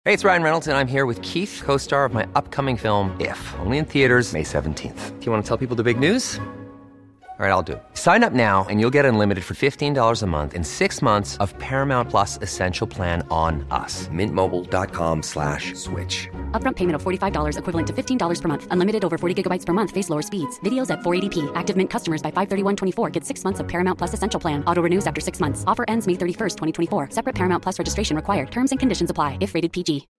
Hey, it's Ryan Reynolds, and I'm here with Keith, co-star of my upcoming film, If, only in theaters May 17th. Do you want to tell people the big news? All right, I'll do it. Sign up now and you'll get unlimited for $15 a month and 6 months of Paramount Plus Essential Plan on us. MintMobile.com/switch. Upfront payment of $45 equivalent to $15 per month. Unlimited over 40 gigabytes per month. Face lower speeds. Videos at 480p. Active Mint customers by 531.24 get 6 months of Paramount Plus Essential Plan. Auto renews after 6 months. Offer ends May 31st, 2024. Separate Paramount Plus registration required. Terms and conditions apply if rated PG.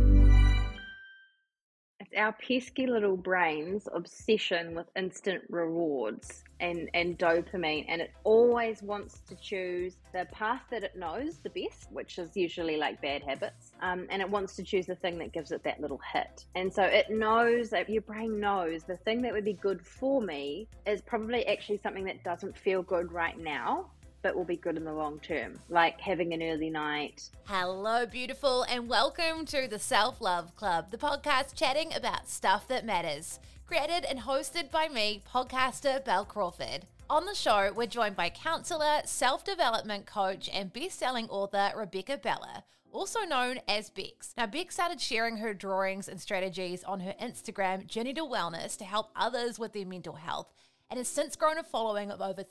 It's our pesky little brain's obsession with instant rewards and dopamine, and it always wants to choose the path that it knows the best, which is usually like bad habits, and it wants to choose the thing that gives it that little hit. And so it knows, that your brain knows the thing that would be good for me is probably actually something that doesn't feel good right now, but will be good in the long term, like having an early night. Hello, beautiful, and welcome to the Self-Love Club, the podcast chatting about stuff that matters. Created and hosted by me, podcaster Belle Crawford. On the show, we're joined by counsellor, self-development coach, and best-selling author Rebecca Bella, also known as Bex. Now, Bex started sharing her drawings and strategies on her Instagram, Journey to Wellness, to help others with their mental health, and has since grown a following of over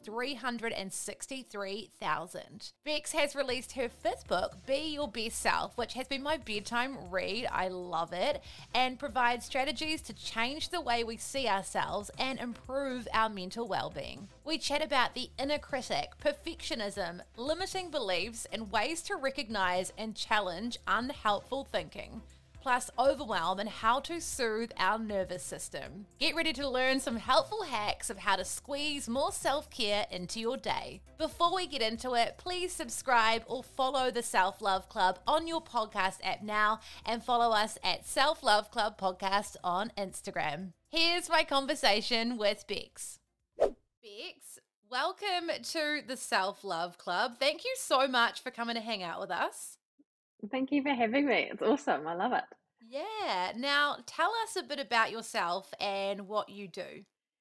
363,000. Bex has released her fifth book, Be Your Best Self, which has been my bedtime read. I love it, and provides strategies to change the way we see ourselves and improve our mental well-being. We chat about the inner critic, perfectionism, limiting beliefs, and ways to recognize and challenge unhelpful thinking, plus overwhelm and how to soothe our nervous system. Get ready to learn some helpful hacks of how to squeeze more self-care into your day. Before we get into it, please subscribe or follow the Self-Love Club on your podcast app now, and follow us at Self-Love Club Podcast on Instagram. Here's my conversation with Bex. Bex, welcome to the Self-Love Club. Thank you so much for coming to hang out with us. Thank you for having me. It's awesome. I love it. Yeah. Now, tell us a bit about yourself and what you do.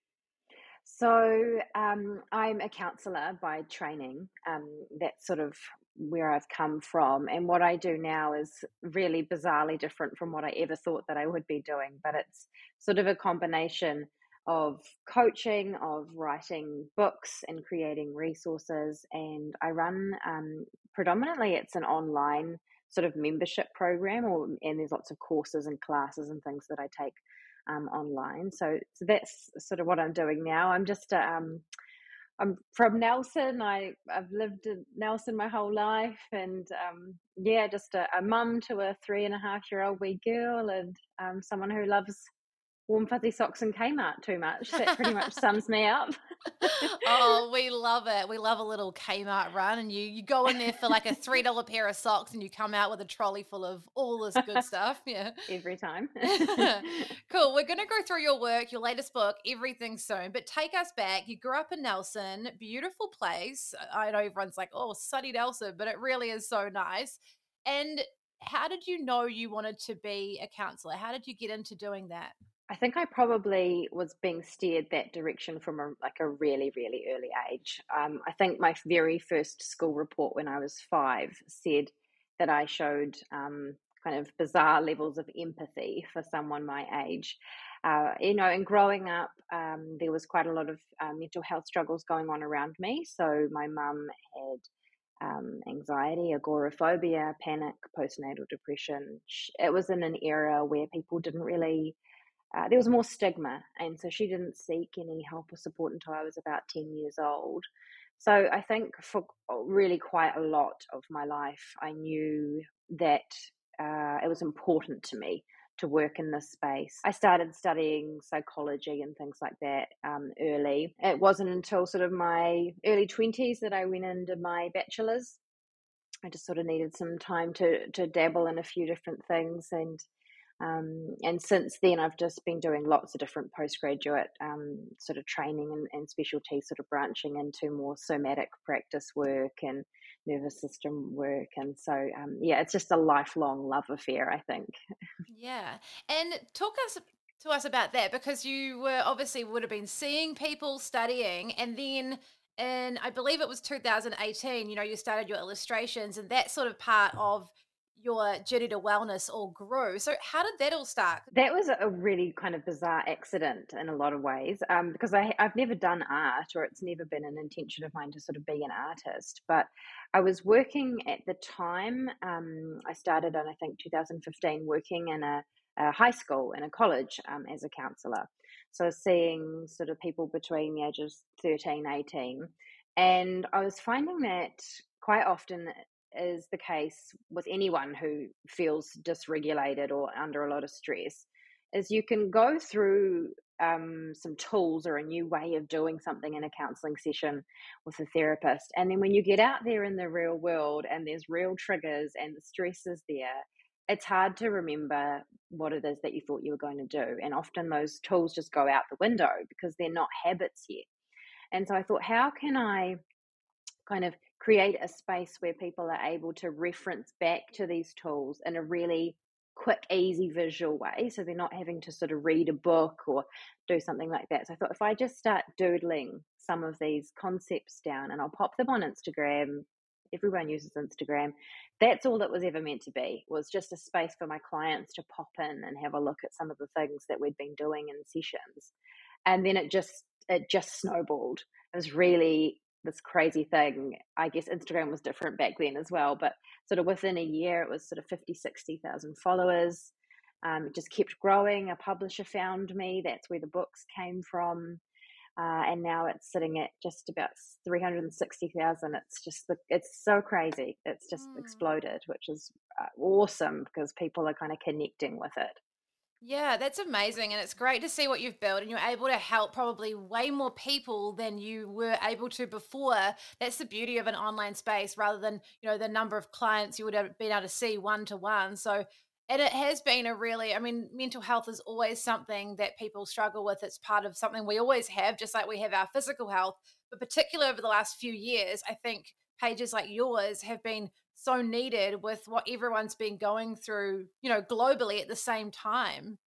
So I'm a counsellor by training. That's sort of where I've come from. And what I do now is really bizarrely different from what I ever thought that I would be doing. But it's sort of a combination of coaching, of writing books and creating resources. And I run, predominantly it's an online sort of membership program, and there's lots of courses and classes and things that I take online. So that's sort of what I'm doing now. I'm just I'm from Nelson. I've lived in Nelson my whole life, and just a mum to a 3.5-year-old wee girl, and someone who loves warm fuzzy socks and Kmart too much. That pretty much sums me up. Oh, we love it. We love a little Kmart run, and you go in there for like a $3 pair of socks and you come out with a trolley full of all this good stuff. Yeah. Every time. Cool. We're going to go through your work, your latest book, everything soon, but take us back. You grew up in Nelson, beautiful place. I know everyone's like, oh, sunny Nelson, but it really is so nice. And how did you know you wanted to be a counsellor? How did you get into doing that? I think I probably was being steered that direction from a really, really early age. I think my very first school report when I was 5 said that I showed kind of bizarre levels of empathy for someone my age. And growing up, there was quite a lot of mental health struggles going on around me. So my mum had anxiety, agoraphobia, panic, postnatal depression. It was in an era where people didn't really there was more stigma, and so she didn't seek any help or support until I was about 10 years old. So I think for really quite a lot of my life, I knew that it was important to me to work in this space. I started studying psychology and things like that early. It wasn't until sort of my early 20s that I went into my bachelor's. I just sort of needed some time to dabble in a few different things, and since then I've just been doing lots of different postgraduate sort of training and specialty, sort of branching into more somatic practice work and nervous system work. And so it's just a lifelong love affair, I think. Yeah. And talk to us about that, because you were obviously would have been seeing people studying, and then in, I believe it was 2018, you started your illustrations, and that sort of part of your journey to wellness all grew. So how did that all start? That was a really kind of bizarre accident in a lot of ways, because I've never done art, or it's never been an intention of mine to sort of be an artist. But I was working at the time. I started in, I think, 2015, working in a high school and a college as a counsellor. So seeing sort of people between the ages 13, 18. And I was finding that quite often is the case with anyone who feels dysregulated or under a lot of stress, is you can go through some tools or a new way of doing something in a counseling session with a therapist, and then when you get out there in the real world and there's real triggers and the stress is there, it's hard to remember what it is that you thought you were going to do, and often those tools just go out the window because they're not habits yet. And so I thought, how can I kind of create a space where people are able to reference back to these tools in a really quick, easy visual way, so they're not having to sort of read a book or do something like that. So I thought, if I just start doodling some of these concepts down and I'll pop them on Instagram, everyone uses Instagram. That's all it was ever meant to be, was just a space for my clients to pop in and have a look at some of the things that we'd been doing in sessions. And then it just snowballed. It was really this crazy thing. I guess Instagram was different back then as well, but sort of within a year, it was sort of 50, 60,000 followers. It just kept growing. A publisher found me. That's where the books came from. And now it's sitting at just about 360,000. It's so crazy. It's just exploded, which is awesome because people are kind of connecting with it. Yeah, that's amazing. And it's great to see what you've built, and you're able to help probably way more people than you were able to before. That's the beauty of an online space rather than, the number of clients you would have been able to see one to one. So, and it has been a really, I mean, mental health is always something that people struggle with. It's part of something we always have, just like we have our physical health. But particularly over the last few years, I think pages like yours have been so needed with what everyone's been going through, globally at the same time.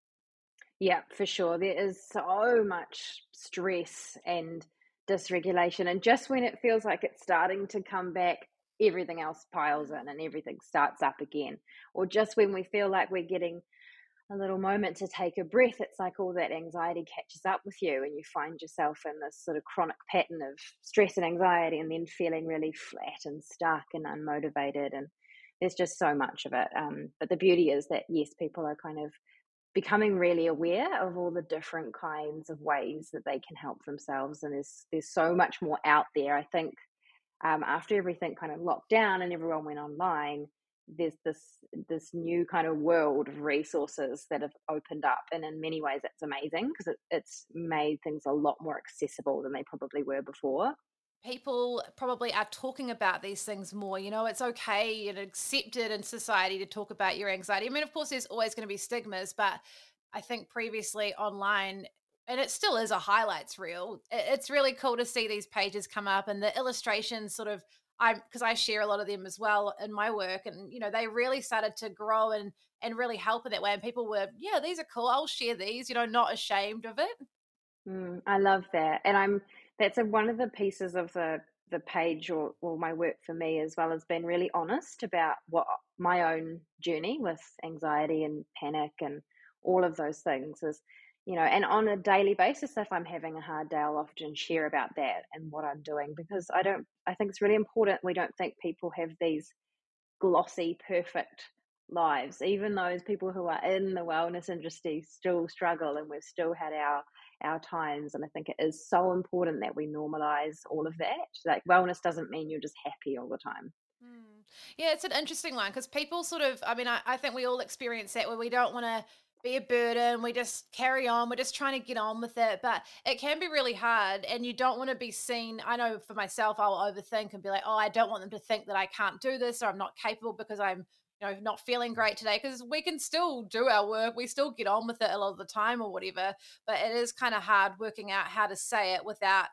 Yeah, for sure. There is so much stress and dysregulation. And just when it feels like it's starting to come back, everything else piles in and everything starts up again. Or just when we feel like we're getting a little moment to take a breath, it's like all that anxiety catches up with you and you find yourself in this sort of chronic pattern of stress and anxiety, and then feeling really flat and stuck and unmotivated. And there's just so much of it. But the beauty is that, yes, people are kind of becoming really aware of all the different kinds of ways that they can help themselves, and there's so much more out there. I think after everything kind of locked down and everyone went online, there's this new kind of world of resources that have opened up, and in many ways that's amazing because it's made things a lot more accessible than they probably were before. People probably are talking about these things more. It's okay and accepted in society to talk about your anxiety. I mean, of course, there's always going to be stigmas, but I think previously online, and it still is a highlights reel, it's really cool to see these pages come up and the illustrations sort of. Because I share a lot of them as well in my work, and they really started to grow and really help in that way. And people were, yeah, these are cool. I'll share these. Not ashamed of it. I love that, and that's one of the pieces of the page, or my work for me as well, has been really honest about what my own journey with anxiety and panic and all of those things is. And on a daily basis, if I'm having a hard day, I'll often share about that and what I'm doing, because I think it's really important we don't think people have these glossy, perfect lives. Even those people who are in the wellness industry still struggle, and we've still had our times. And I think it is so important that we normalize all of that. Like, wellness doesn't mean you're just happy all the time. Yeah, it's an interesting one because people sort of, I mean, I think we all experience that where we don't want to be a burden. We just carry on. We're just trying to get on with it. But it can be really hard and you don't want to be seen. I know for myself, I'll overthink and be like, oh, I don't want them to think that I can't do this or I'm not capable because I'm, not feeling great today, because we can still do our work. We still get on with it a lot of the time or whatever. But it is kind of hard working out how to say it without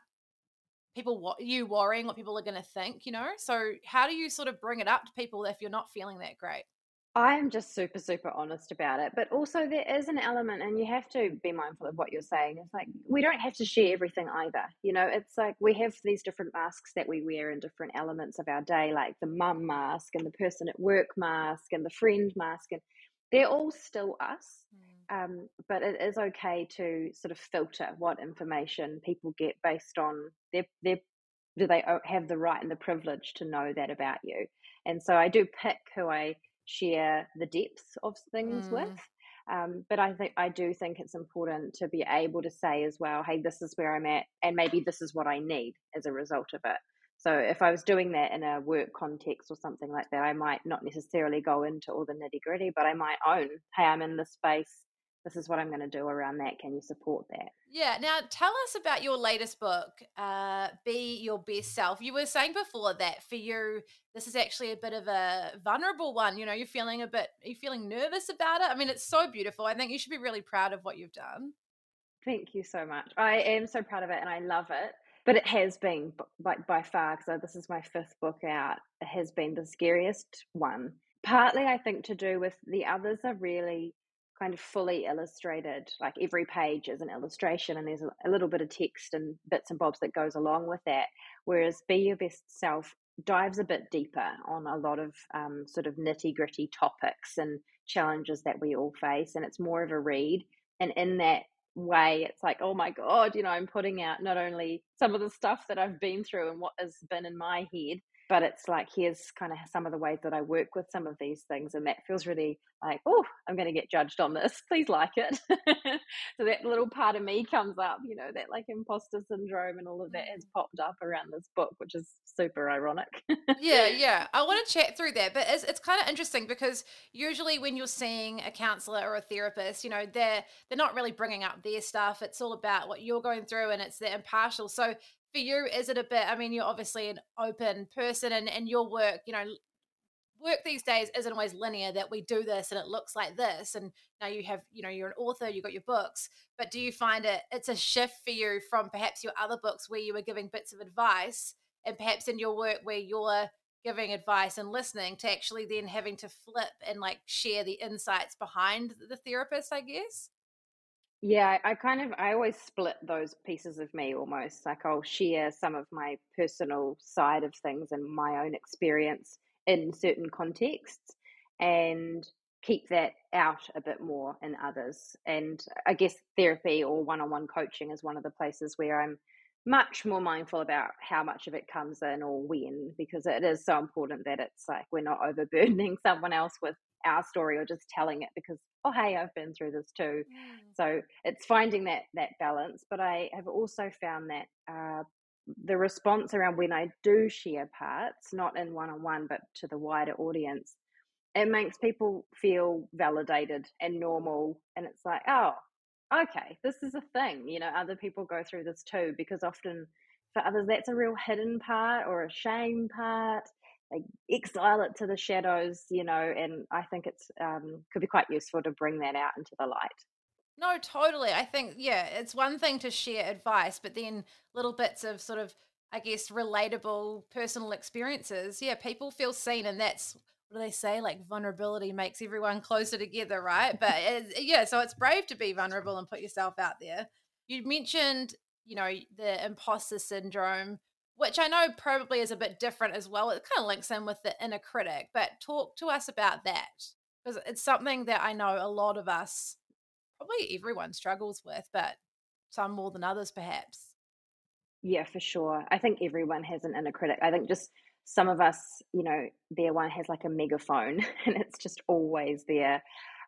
you worrying what people are going to think. So how do you sort of bring it up to people if you're not feeling that great? I'm just super, super honest about it. But also, there is an element, and you have to be mindful of what you're saying. It's like we don't have to share everything either. It's like we have these different masks that we wear in different elements of our day, like the mum mask and the person at work mask and the friend mask. And they're all still us. But it is okay to sort of filter what information people get based on their do they have the right and the privilege to know that about you. And so I do pick who I share the depths of things with. But I do think it's important to be able to say as well, hey, this is where I'm at, and maybe this is what I need as a result of it. So if I was doing that in a work context or something like that, I might not necessarily go into all the nitty gritty, but I might own, hey, I'm in this space. This is what I'm going to do around that. Can you support that? Yeah. Now, tell us about your latest book, Be Your Best Self. You were saying before that for you, this is actually a bit of a vulnerable one. You're feeling are you feeling nervous about it? I mean, it's so beautiful. I think you should be really proud of what you've done. Thank you so much. I am so proud of it and I love it. But it has been by far, because this is my fifth book out, it has been the scariest one. Partly, I think, to do with the others are really kind of fully illustrated. Like every page is an illustration, and there's a little bit of text and bits and bobs that goes along with that. Whereas Be Your Best Self dives a bit deeper on a lot of sort of nitty gritty topics and challenges that we all face. And it's more of a read. And in that way, it's like, oh my God, I'm putting out not only some of the stuff that I've been through and what has been in my head, but it's like, here's kind of some of the ways that I work with some of these things. And that feels really like, oh, I'm going to get judged on this. Please like it. So that little part of me comes up, that like imposter syndrome and all of that has popped up around this book, which is super ironic. Yeah, yeah. I want to chat through that, but it's kind of interesting because usually when you're seeing a counselor or a therapist, they're not really bringing up their stuff. It's all about what you're going through, and it's the impartial. So for you, is it a bit? I mean, you're obviously an open person, and your work, work these days isn't always linear. That we do this and it looks like this, and now you have, you're an author, you got your books. But do you find it's a shift for you from perhaps your other books where you were giving bits of advice? And perhaps in your work where you're giving advice and listening to actually then having to flip and like share the insights behind the therapist, I guess. Yeah, I always split those pieces of me almost. Like I'll share some of my personal side of things and my own experience in certain contexts and keep that out a bit more in others. And I guess therapy or one on one coaching is one of the places where I'm much more mindful about how much of it comes in or when, because it is so important that it's like we're not overburdening someone else with our story or just telling it because, oh, hey, I've been through this too. So it's finding that balance. But I have also found that the response around when I do share parts, not in one-on-one, but to the wider audience, it makes people feel validated and normal. And it's like, oh, okay, this is a thing. Other people go through this too, because often for others, that's a real hidden part or a shame part. They exile it to the shadows, and I think it's could be quite useful to bring that out into the light. No, totally. I think, yeah, it's one thing to share advice, but then little bits of sort of, I guess, relatable personal experiences. Yeah, people feel seen, and that's what do they say? Like vulnerability makes everyone closer together, right? But yeah, so it's brave to be vulnerable and put yourself out there. You mentioned, the imposter syndrome, which I know probably is a bit different as well. It kind of links in with the inner critic, but talk to us about that because it's something that I know a lot of us, probably everyone struggles with, but some more than others, perhaps. Yeah, for sure. I think everyone has an inner critic. I think just some of us, their one has like a megaphone and it's just always there.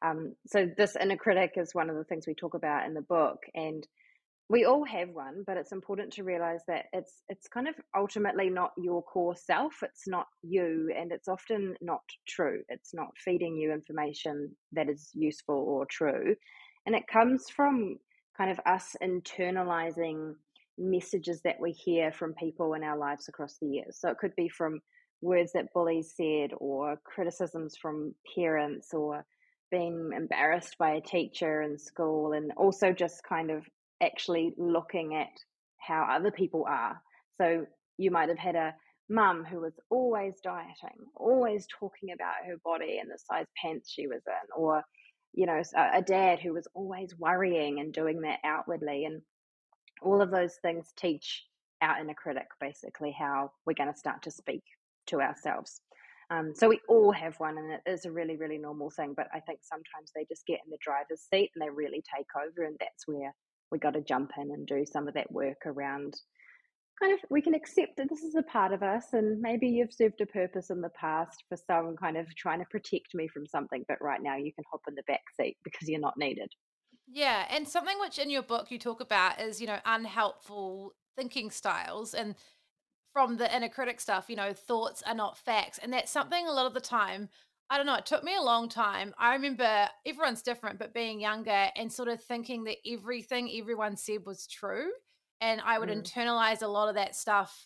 So this inner critic is one of the things we talk about in the book, and we all have one, but it's important to realize that it's kind of ultimately not your core self. It's not you, and it's often not true. It's not feeding you information that is useful or true, and it comes from kind of us internalizing messages that we hear from people in our lives across the years. So it could be from words that bullies said, or criticisms from parents, or being embarrassed by a teacher in school, and also just kind of actually looking at how other people are. So you might have had a mum who was always dieting, always talking about her body and the size pants she was in, or, a dad who was always worrying and doing that outwardly. And all of those things teach our inner critic basically how we're going to start to speak to ourselves. So we all have one, and it is a really, really normal thing. But I think sometimes they just get in the driver's seat and they really take over, and that's where we got to jump in and do some of that work around. Kind of, we can accept that this is a part of us, and maybe you've served a purpose in the past for someone kind of trying to protect me from something, but right now you can hop in the back seat because you're not needed. Yeah, and something which in your book you talk about is, unhelpful thinking styles, and from the inner critic stuff, thoughts are not facts. And that's something a lot of the time, I don't know, it took me a long time. I remember everyone's different, but being younger and sort of thinking that everything everyone said was true. And I would Mm. internalize a lot of that stuff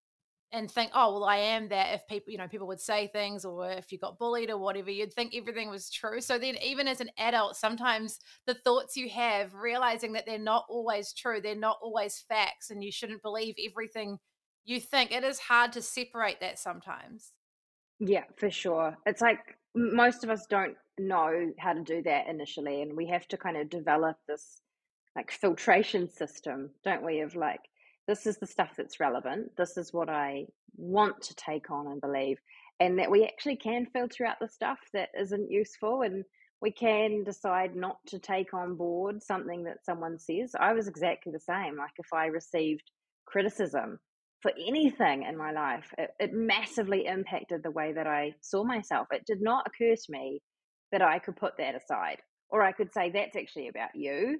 and think, oh, well, I am that. If people, people would say things, or if you got bullied or whatever, you'd think everything was true. So then, even as an adult, sometimes the thoughts you have, realizing that they're not always true, they're not always facts, and you shouldn't believe everything you think, it is hard to separate that sometimes. Yeah, for sure. It's like most of us don't know how to do that initially, and we have to kind of develop this like filtration system, don't we? Of like, this is the stuff that's relevant. This is what I want to take on and believe, and that we actually can filter out the stuff that isn't useful, and we can decide not to take on board something that someone says. I was exactly the same. Like if I received criticism for anything in my life, it massively impacted the way that I saw myself. It did not occur to me that I could put that aside, or I could say that's actually about you.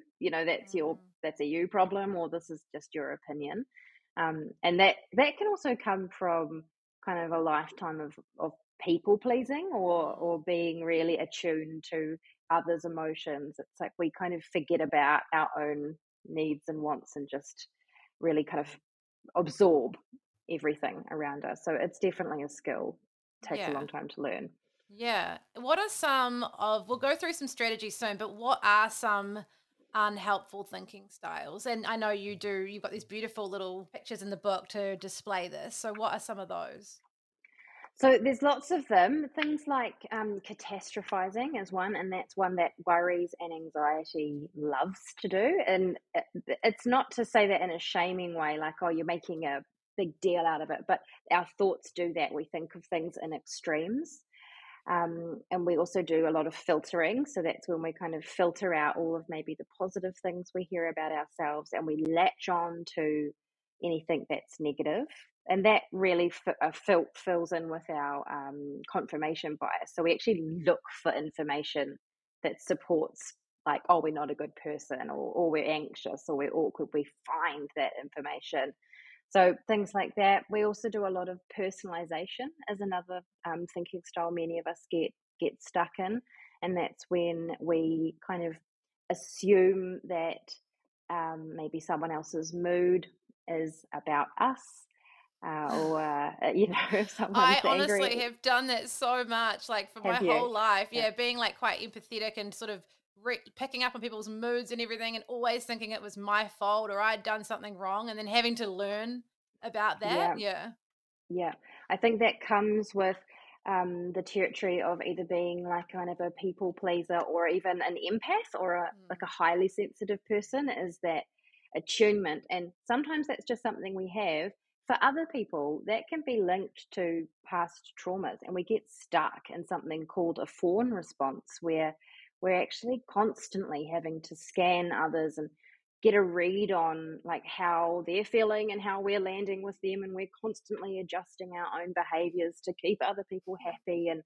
Mm. That's a you problem, or this is just your opinion. And that can also come from kind of a lifetime of people pleasing, or Mm. being really attuned to others' emotions. It's like we kind of forget about our own needs and wants and just really kind of absorb everything around us. So it's definitely a skill. It takes a Yeah. long time to learn. Yeah. What are some of, we'll go through some strategies soon, but what are some unhelpful thinking styles? And I know you've got these beautiful little pictures in the book to display this. So what are some of those? So there's lots of them. Things like catastrophizing is one, and that's one that worries and anxiety loves to do. And it's not to say that in a shaming way, like, oh, you're making a big deal out of it, but our thoughts do that. We think of things in extremes. And we also do a lot of filtering. So that's when we kind of filter out all of maybe the positive things we hear about ourselves, and we latch on to anything that's negative. And that really fills in with our confirmation bias. So we actually look for information that supports, like, oh, we're not a good person, or we're anxious, or we're awkward. We find that information. So things like that. We also do a lot of personalization as another thinking style many of us get stuck in, and that's when we kind of assume that maybe someone else's mood is about us, or if someone's I angry. honestly have done that so much, like for my Have you? whole life. Yeah. Yeah, being like quite empathetic and sort of picking up on people's moods and everything, and always thinking it was my fault or I'd done something wrong, and then having to learn about that. Yeah. Yeah. Yeah, I think that comes with the territory of either being like kind of a people pleaser, or even an empath, or like a Mm. highly sensitive person, is that attunement. And sometimes that's just something we have. For other people, that can be linked to past traumas, and we get stuck in something called a fawn response, where we're actually constantly having to scan others and get a read on like how they're feeling and how we're landing with them, and we're constantly adjusting our own behaviors to keep other people happy. And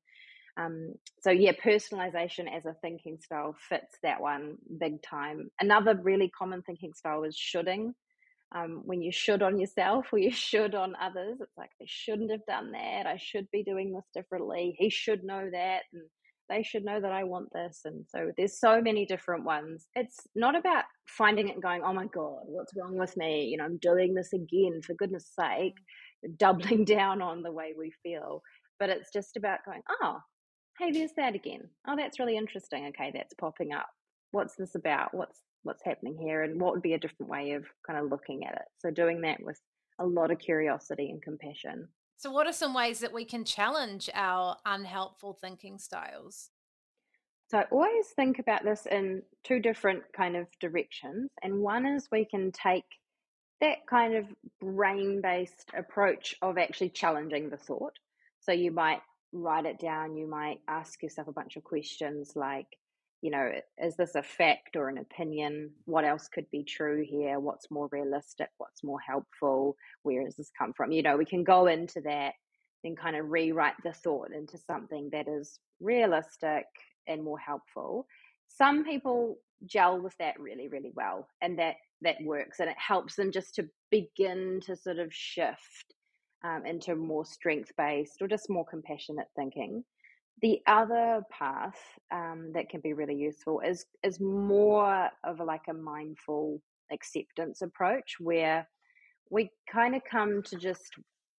so yeah, personalization as a thinking style fits that one big time. Another really common thinking style is shoulding. When you should on yourself, or you should on others, it's like, they shouldn't have done that, I should be doing this differently, he should know that, and they should know that I want this. And so there's so many different ones. It's not about finding it and going, oh my god, what's wrong with me, I'm doing this again, for goodness sake, Mm. doubling down on the way we feel. But it's just about going, oh, hey, there's that again, oh, that's really interesting, okay, that's popping up, what's this about, what's happening here, and what would be a different way of kind of looking at it. So doing that with a lot of curiosity and compassion. So, what are some ways that we can challenge our unhelpful thinking styles? So I always think about this in two different kind of directions. And one is we can take that kind of brain based approach of actually challenging the thought. So you might write it down, you might ask yourself a bunch of questions like, is this a fact or an opinion? What else could be true here? What's more realistic? What's more helpful? Where does this come from? We can go into that, then kind of rewrite the thought into something that is realistic and more helpful. Some people gel with that really, really well, and that works, and it helps them just to begin to sort of shift into more strength based or just more compassionate thinking. The other path that can be really useful is more of like a mindful acceptance approach, where we kind of come to just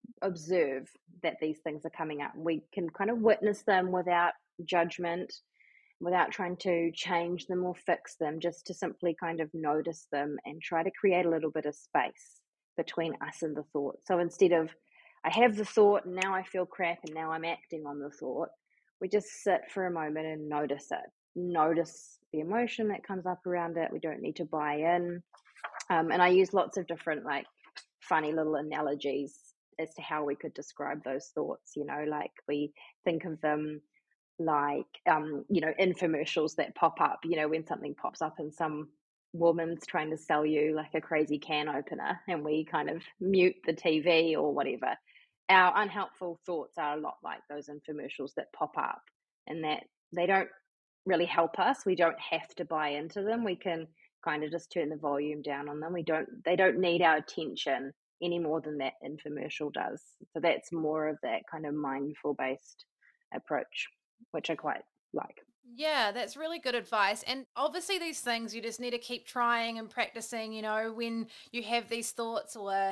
observe that these things are coming up. We can kind of witness them without judgment, without trying to change them or fix them, just to simply kind of notice them and try to create a little bit of space between us and the thought. So instead of, I have the thought and now I feel crap and now I'm acting on the thought, we just sit for a moment and notice it. Notice the emotion that comes up around it. We don't need to buy in. And I use lots of different, like, funny little analogies as to how we could describe those thoughts. Like we think of them like infomercials that pop up, when something pops up and some woman's trying to sell you like a crazy can opener, and we kind of mute the TV or whatever. Our unhelpful thoughts are a lot like those infomercials that pop up, and that they don't really help us. We don't have to buy into them. We can kind of just turn the volume down on them. They don't need our attention any more than that infomercial does. So that's more of that kind of mindful based approach, which I quite like. Yeah, that's really good advice. And obviously, these things you just need to keep trying and practicing, when you have these thoughts or,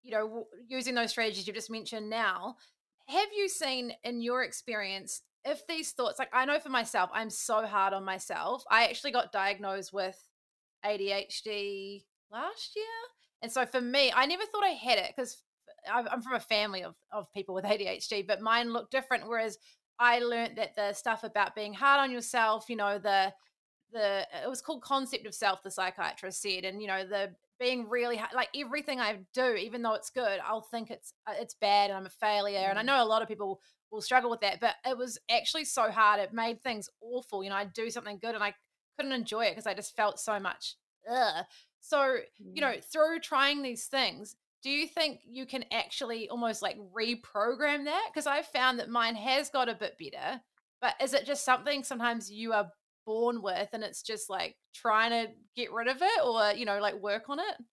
using those strategies you just mentioned now. Have you seen in your experience if these thoughts, like I know for myself, I'm so hard on myself. I actually got diagnosed with ADHD last year. And so for me, I never thought I had it because I'm from a family of people with ADHD, but mine looked different. Whereas I learned that the stuff about being hard on yourself, the it was called concept of self, the psychiatrist said, and the being really hard, like everything I do, even though it's good, I'll think it's bad and I'm a failure. And I Mm. know a lot of people will struggle with that, but it was actually so hard. It made things awful. I'd do something good and I couldn't enjoy it because I just felt so much. Ugh. So Mm. through trying these things, do you think you can actually almost like reprogram that? Because I've found that mine has got a bit better, but is it just something sometimes you are born with and it's just like trying to get rid of it or, like work on it?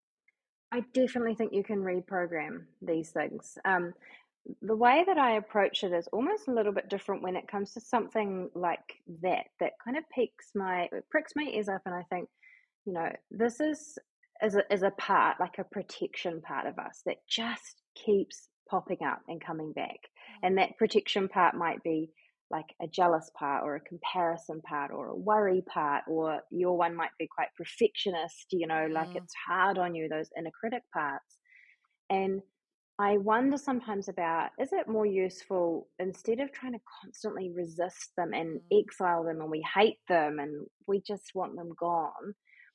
I definitely think you can reprogram these things. The way that I approach it is almost a little bit different when it comes to something like that kind of pricks my ears up, and I think, this is a part, like a protection part of us that just keeps popping up and coming back. And that protection part might be like a jealous part or a comparison part or a worry part, or your one might be quite perfectionist, like Mm, it's hard on you, those inner critic parts. And I wonder sometimes about, is it more useful, instead of trying to constantly resist them and mm. exile them and we hate them and we just want them gone,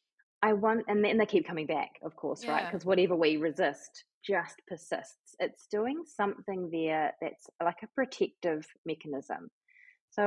and then they keep coming back, of course, right? Yeah. Because whatever we resist just persists. It's doing something there that's like a protective mechanism. So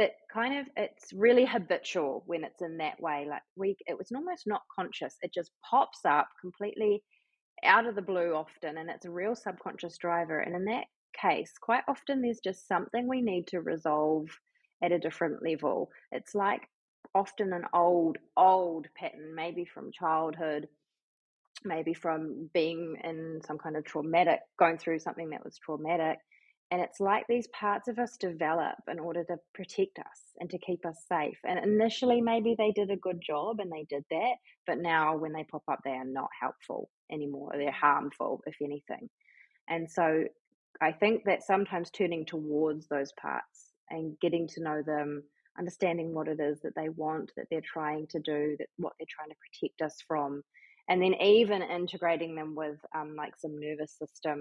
it's really habitual when it's in that way. Like it was almost not conscious. It just pops up completely out of the blue often, and it's a real subconscious driver. And in that case, quite often there's just something we need to resolve at a different level. It's like often an old pattern, maybe from childhood, maybe from being in some kind of going through something that was traumatic. And it's like these parts of us develop in order to protect us and to keep us safe. And initially, maybe they did a good job and they did that. But now, when they pop up, they are not helpful anymore. They're Mm. harmful, if anything. And so I think that sometimes turning towards those parts and getting to know them, understanding what it is that they want, that they're trying to do, that what they're trying to protect us from, and then even integrating them with like some nervous system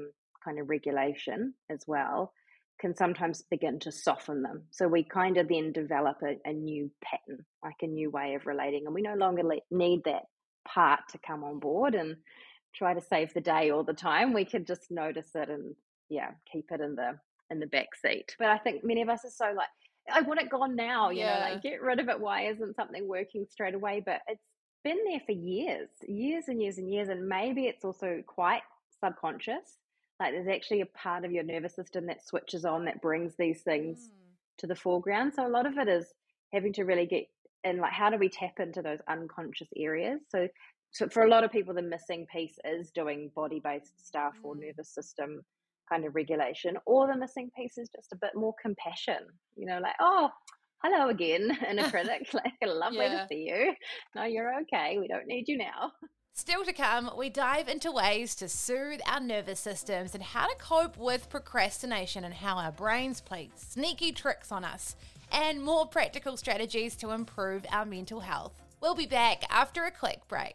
kind of regulation as well can sometimes begin to soften them. So we kind of then develop a new pattern, like a new way of relating, and we no longer need that part to come on board and try to save the day all the time. We could just notice it and keep it in the back seat. But I think many of us are so like, I want it gone now, like get rid of it. Why isn't something working straight away? But it's been there for years and years and years, and maybe it's also quite subconscious. Like there's actually a part of your nervous system that switches on, that brings these things to the foreground. So a lot of it is having to really get in, like, how do we tap into those unconscious areas? So for a lot of people, the missing piece is doing body-based stuff or nervous system kind of regulation, or the missing piece is just a bit more compassion, like, oh, hello again, inner critic, like, lovely to see you. No, you're okay. We don't need you now. Still to come, we dive into ways to soothe our nervous systems and how to cope with procrastination and how our brains play sneaky tricks on us, and more practical strategies to improve our mental health. We'll be back after a quick break.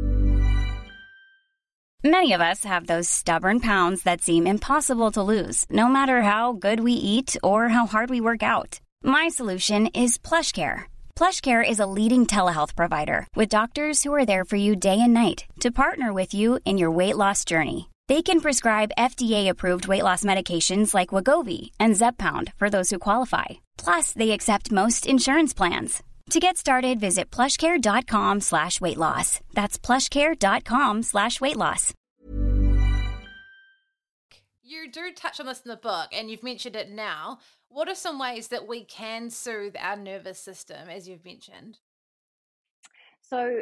Many of us have those stubborn pounds that seem impossible to lose, no matter how good we eat or how hard we work out. My solution is PlushCare. PlushCare is a leading telehealth provider with doctors who are there for you day and night to partner with you in your weight loss journey. They can prescribe FDA-approved weight loss medications like Wegovy and Zepbound for those who qualify. Plus, they accept most insurance plans. To get started, visit plushcare.com/weightloss. That's plushcare.com/weightloss. You do touch on this in the book, and you've mentioned it now. What are some ways that we can soothe our nervous system, as you've mentioned? So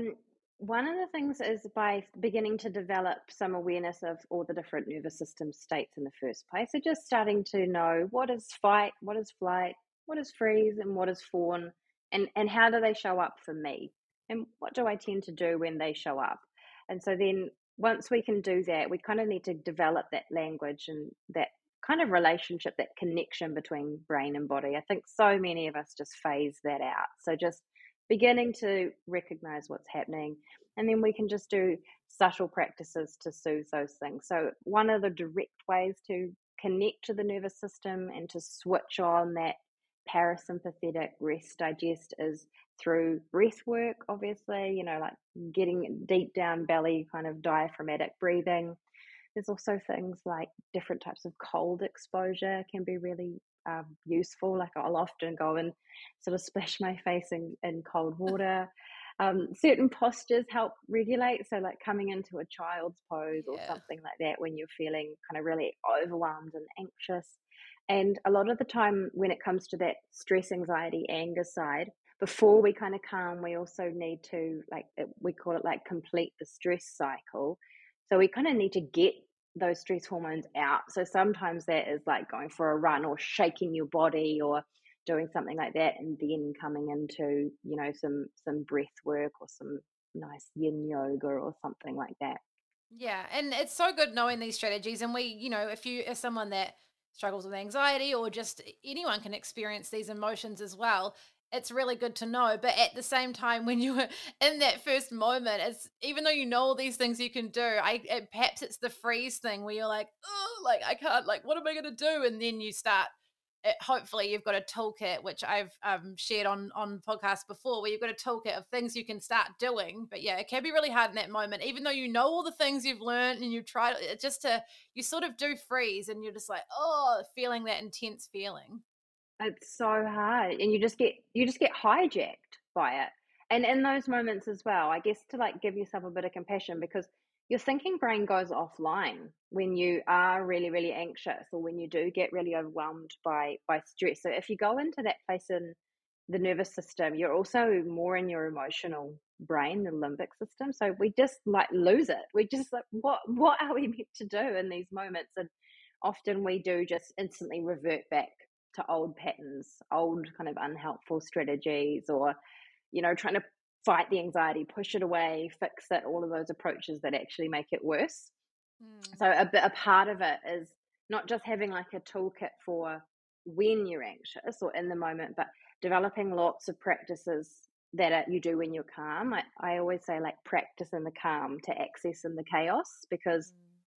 one of the things is by beginning to develop some awareness of all the different nervous system states in the first place. So just starting to know what is fight, what is flight, what is freeze, and what is fawn, and how do they show up for me? And what do I tend to do when they show up? And so then once we can do that, we kind of need to develop that language and that kind of relationship, that connection between brain and body. I think so many of us just phase that out. So just beginning to recognize what's happening, and then we can just do subtle practices to soothe those things. So one of the direct ways to connect to the nervous system and to switch on that parasympathetic rest digest is through breath work, obviously, like getting deep down belly, kind of diaphragmatic breathing. There's also things like different types of cold exposure can be really useful. Like I'll often go and sort of splash my face in cold water. Certain postures help regulate. So like coming into a child's pose or something like that when you're feeling kind of really overwhelmed and anxious. And a lot of the time when it comes to that stress, anxiety, anger side, before we kind of calm, we also need to, like, we call it like complete the stress cycle. So we kind of need to get those stress hormones out. So sometimes that is like going for a run or shaking your body or doing something like that, and then coming into, some breath work or some nice yin yoga or something like that. Yeah, and it's so good knowing these strategies. And we, if you are someone that struggles with anxiety, or just anyone can experience these emotions as well, it's really good to know. But at the same time, when you're in that first moment, it's, even though you know all these things you can do, perhaps it's the freeze thing where you're like, oh, like I can't, like, what am I going to do? And then you start. Hopefully you've got a toolkit, which I've shared on podcasts before, where you've got a toolkit of things you can start doing. But yeah, it can be really hard in that moment, even though you know all the things you've learned and you've tried it, you sort of do freeze, and you're just like, oh, feeling that intense feeling. It's so hard, and you just get hijacked by it. And in those moments as well, I guess, to like give yourself a bit of compassion, because your thinking brain goes offline when you are really, really anxious, or when you do get really overwhelmed by stress. So if you go into that place in the nervous system, you're also more in your emotional brain, the limbic system. So we just like lose it. We just like, what are we meant to do in these moments? And often we do just instantly revert back to old patterns, old kind of unhelpful strategies, or, trying to fight the anxiety, push it away, fix it, all of those approaches that actually make it worse. So a part of it is not just having like a toolkit for when you're anxious or in the moment, but developing lots of practices that you do when you're calm. I always say, like, practice in the calm to access in the chaos, because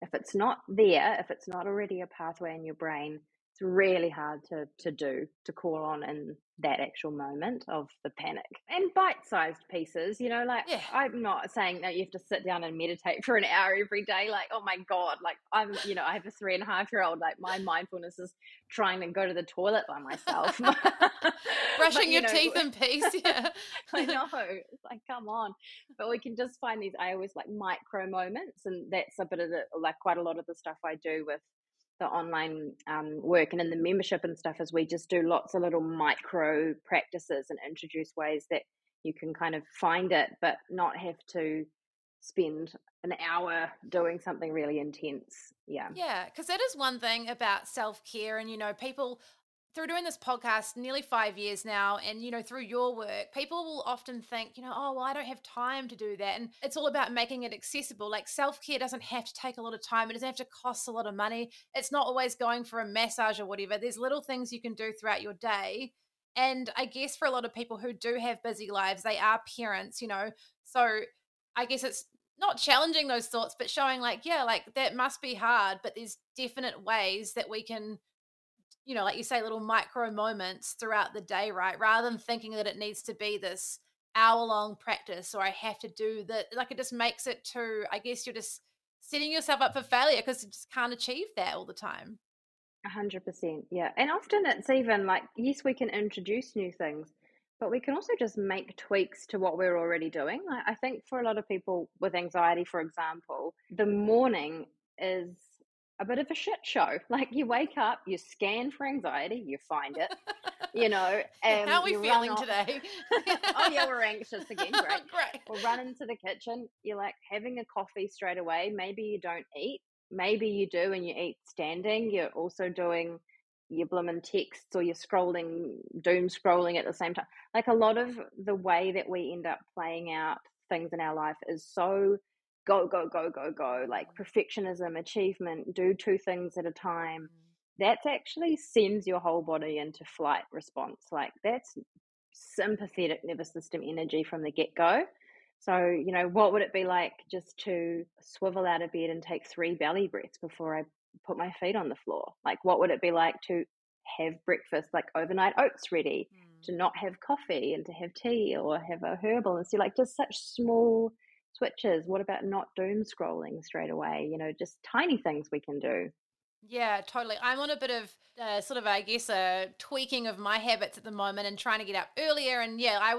if it's not there, if it's not already a pathway in your brain, it's really hard to call on in that actual moment of the panic. And bite-sized pieces, like, Yeah. I'm not saying that you have to sit down and meditate for an hour every day. Like, oh my God, like I have a 3.5-year-old, like my mindfulness is trying to go to the toilet by myself. Brushing But, your teeth in peace. Yeah. I know, it's like, come on. But we can just find these, I always like micro moments, and that's a bit of like quite a lot of the stuff I do with the online work and in the membership and stuff, is we just do lots of little micro practices and introduce ways that you can kind of find it but not have to spend an hour doing something really intense. Yeah. Yeah, because that is one thing about self-care, and people, through doing this podcast nearly 5 years now, and through your work, people will often think, oh, well, I don't have time to do that. And it's all about making it accessible. Like, self-care doesn't have to take a lot of time, it doesn't have to cost a lot of money. It's not always going for a massage or whatever. There's little things you can do throughout your day. And I guess for a lot of people who do have busy lives, they are parents, so I guess it's not challenging those thoughts, but showing like, yeah, like that must be hard, but there's definite ways that we can, like you say, little micro moments throughout the day, right? Rather than thinking that it needs to be this hour-long practice, or I have to do that. Like, it just makes it too, I guess you're just setting yourself up for failure because you just can't achieve that all the time. 100%. Yeah. And often it's even like, yes, we can introduce new things, but we can also just make tweaks to what we're already doing. Like, I think for a lot of people with anxiety, for example, the morning is a bit of a shit show. Like, you wake up, you scan for anxiety, you find it, How are we you run feeling off. today? Oh yeah, we're anxious again. Great. Great. We'll run into the kitchen. You're like having a coffee straight away. Maybe you don't eat. Maybe you do and you eat standing. You're also doing your blooming texts, or you're scrolling, doom scrolling at the same time. Like, a lot of the way that we end up playing out things in our life is so go, go, go, go, go, like perfectionism, achievement, do two things at a time. That's actually sends your whole body into flight response. Like, that's sympathetic nervous system energy from the get-go. So, what would it be like just to swivel out of bed and take 3 belly breaths before I put my feet on the floor? Like, what would it be like to have breakfast, like overnight oats ready, to not have coffee and to have tea or have a herbal, and see, like, just such small switches. What about not doom scrolling straight away? Just tiny things we can do. Yeah, totally. I'm on a bit of sort of, I guess, a tweaking of my habits at the moment and trying to get up earlier. And yeah, I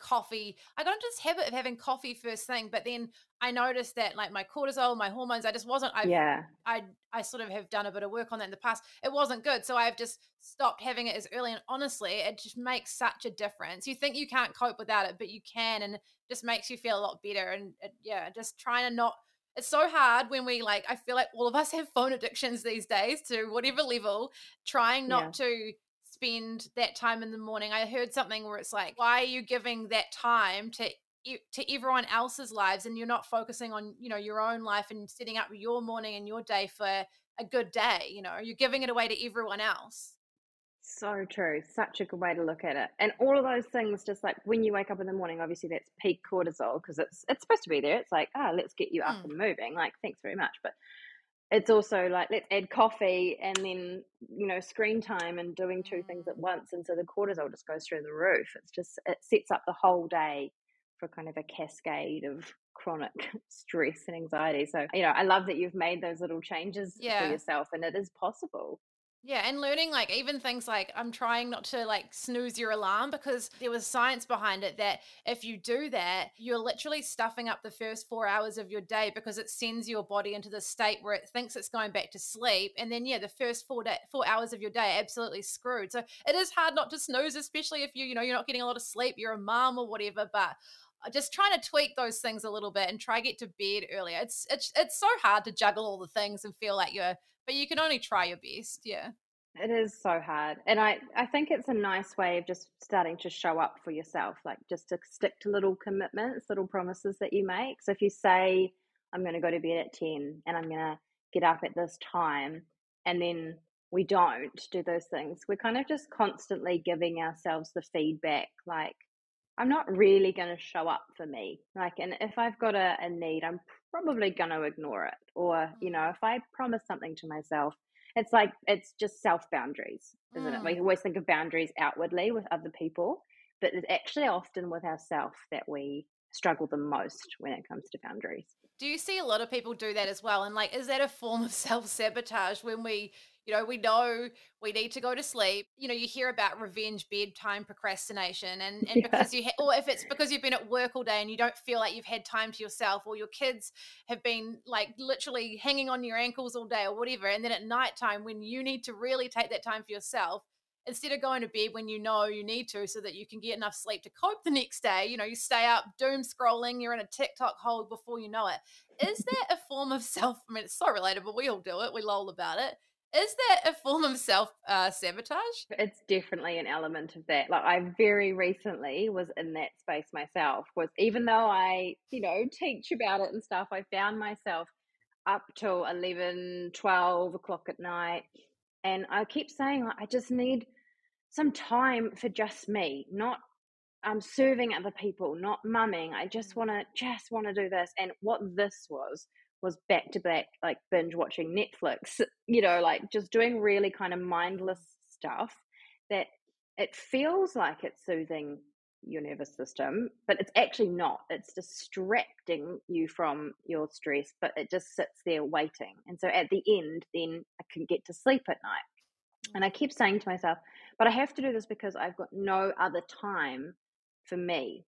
got into this habit of having coffee first thing, but then I noticed that, like, my cortisol, my hormones, I just wasn't, Yeah. I sort of have done a bit of work on that in the past. It wasn't good. So I've just stopped having it as early. And honestly, it just makes such a difference. You think you can't cope without it, but you can. And it just makes you feel a lot better. And just trying to not, it's so hard when we, like, I feel like all of us have phone addictions these days to whatever level, trying Yeah. not to spend that time in the morning. I heard something where it's like, why are you giving that time to everyone else's lives, and you're not focusing on, your own life and setting up your morning and your day for a good day? You're giving it away to everyone else. So true. Such a good way to look at it. And all of those things, just like when you wake up in the morning, obviously that's peak cortisol because it's supposed to be there. It's like, let's get you up and moving. Like, thanks very much. But it's also like, let's add coffee and then, screen time and doing two things at once. And so the cortisol just goes through the roof. It sets up the whole day for kind of a cascade of chronic stress and anxiety. So, I love that you've made those little changes for yourself, and it is possible. Yeah, and learning, like, even things like, I'm trying not to, like, snooze your alarm, because there was science behind it that if you do that, you're literally stuffing up the first 4 hours of your day, because it sends your body into the state where it thinks it's going back to sleep. And then, the first 4 hours of your day absolutely screwed. So it is hard not to snooze, especially if you're not getting a lot of sleep, you're a mom or whatever. But just trying to tweak those things a little bit and try get to bed earlier. It's so hard to juggle all the things and feel like but you can only try your best. Yeah. It is so hard. And I think it's a nice way of just starting to show up for yourself, like just to stick to little commitments, little promises that you make. So if you say, I'm going to go to bed at 10 and I'm going to get up at this time, and then we don't do those things, we're kind of just constantly giving ourselves the feedback, like, I'm not really going to show up for me. Like, and if I've got a need, I'm probably going to ignore it. Or, if I promise something to myself, it's like, it's just self boundaries, isn't it? We Mm. always think of boundaries outwardly with other people, but it's actually often with ourselves that we struggle the most when it comes to boundaries. Do you see a lot of people do that as well? And like, is that a form of self sabotage when we know we need to go to sleep? You hear about revenge bedtime procrastination, and Yeah. because or if it's because you've been at work all day and you don't feel like you've had time to yourself, or your kids have been like literally hanging on your ankles all day or whatever, and then at nighttime when you need to really take that time for yourself, instead of going to bed when you know you need to so that you can get enough sleep to cope the next day, you stay up doom scrolling, you're in a TikTok hole before you know it. Is that a form of self? I mean, it's so relatable. We all do it. We lol about it. Is that a form of self sabotage? It's definitely an element of that. Like, I very recently was in that space myself, was even though I, teach about it and stuff, I found myself up till 11, 12 o'clock at night. And I keep saying, like, I just need some time for just me, not serving other people, not mumming. I just want to do this. And what this was back to back, like binge watching Netflix, like just doing really kind of mindless stuff that it feels like it's soothing your nervous system, but it's actually not. It's distracting you from your stress, but it just sits there waiting. And so at the end, then I can get to sleep at night. And I keep saying to myself, but I have to do this because I've got no other time for me.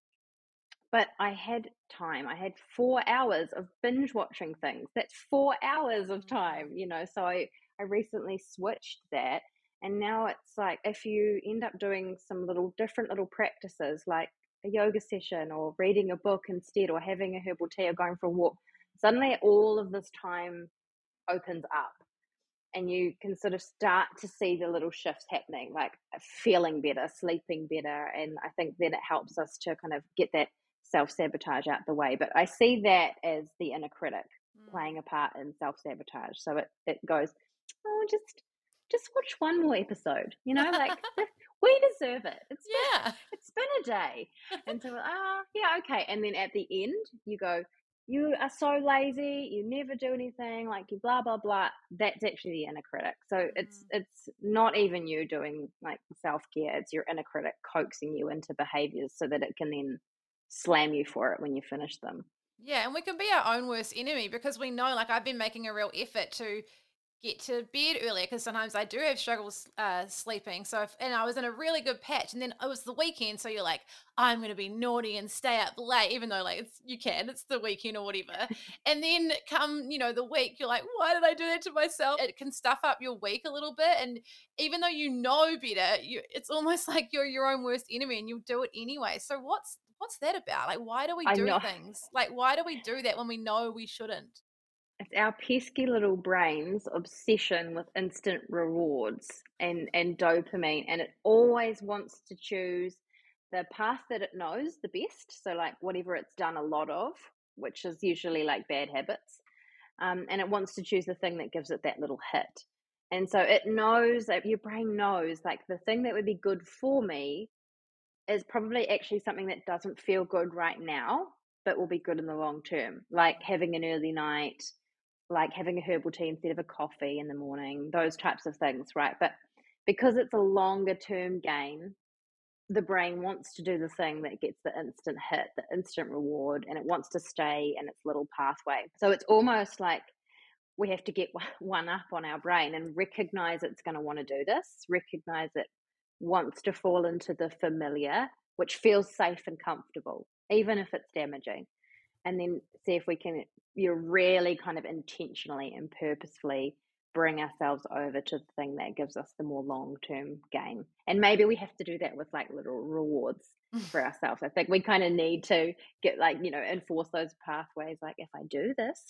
But I had time. I had 4 hours of binge watching things. That's 4 hours of time, So I recently switched that. And now it's like if you end up doing some different little practices like a yoga session or reading a book instead or having a herbal tea or going for a walk, suddenly all of this time opens up and you can sort of start to see the little shifts happening, like feeling better, sleeping better. And I think then it helps us to kind of get that self-sabotage out the way. But I see that as the inner critic playing a part in self-sabotage. So it goes, oh, just watch one more episode, like we deserve it. Yeah. It's been a day. And so, yeah, okay. And then at the end, you go, you are so lazy, you never do anything, like you blah blah blah. That's actually the inner critic. So it's not even you doing like self-care, it's your inner critic coaxing you into behaviors so that it can then slam you for it when you finish them. Yeah, and we can be our own worst enemy because we know, like, I've been making a real effort to get to bed earlier because sometimes I do have struggles sleeping. So, and I was in a really good patch, and then it was the weekend, so you're like, I'm going to be naughty and stay up late, even though like it's the weekend or whatever. And then come the week, you're like, why did I do that to myself? It can stuff up your week a little bit, and even though you know better, it's almost like you're your own worst enemy, and you'll do it anyway. So what's that about? Like, why do we I do know. things? Like, why do we do that when we know we shouldn't? It's our pesky little brain's obsession with instant rewards and dopamine, and it always wants to choose the path that it knows the best. So, like whatever it's done a lot of, which is usually like bad habits, and it wants to choose the thing that gives it that little hit. And so it knows that your brain knows like the thing that would be good for me is probably actually something that doesn't feel good right now, but will be good in the long term, like having an early night, like having a herbal tea instead of a coffee in the morning, those types of things, right? But because it's a longer term gain, the brain wants to do the thing that gets the instant hit, the instant reward, and it wants to stay in its little pathway. So it's almost like we have to get one up on our brain and recognize it's going to want to do this, recognize it wants to fall into the familiar, which feels safe and comfortable, even if it's damaging. And then see if we can, really kind of intentionally and purposefully bring ourselves over to the thing that gives us the more long-term gain. And maybe we have to do that with like little rewards for ourselves. I think we kind of need to get like, enforce those pathways. Like if I do this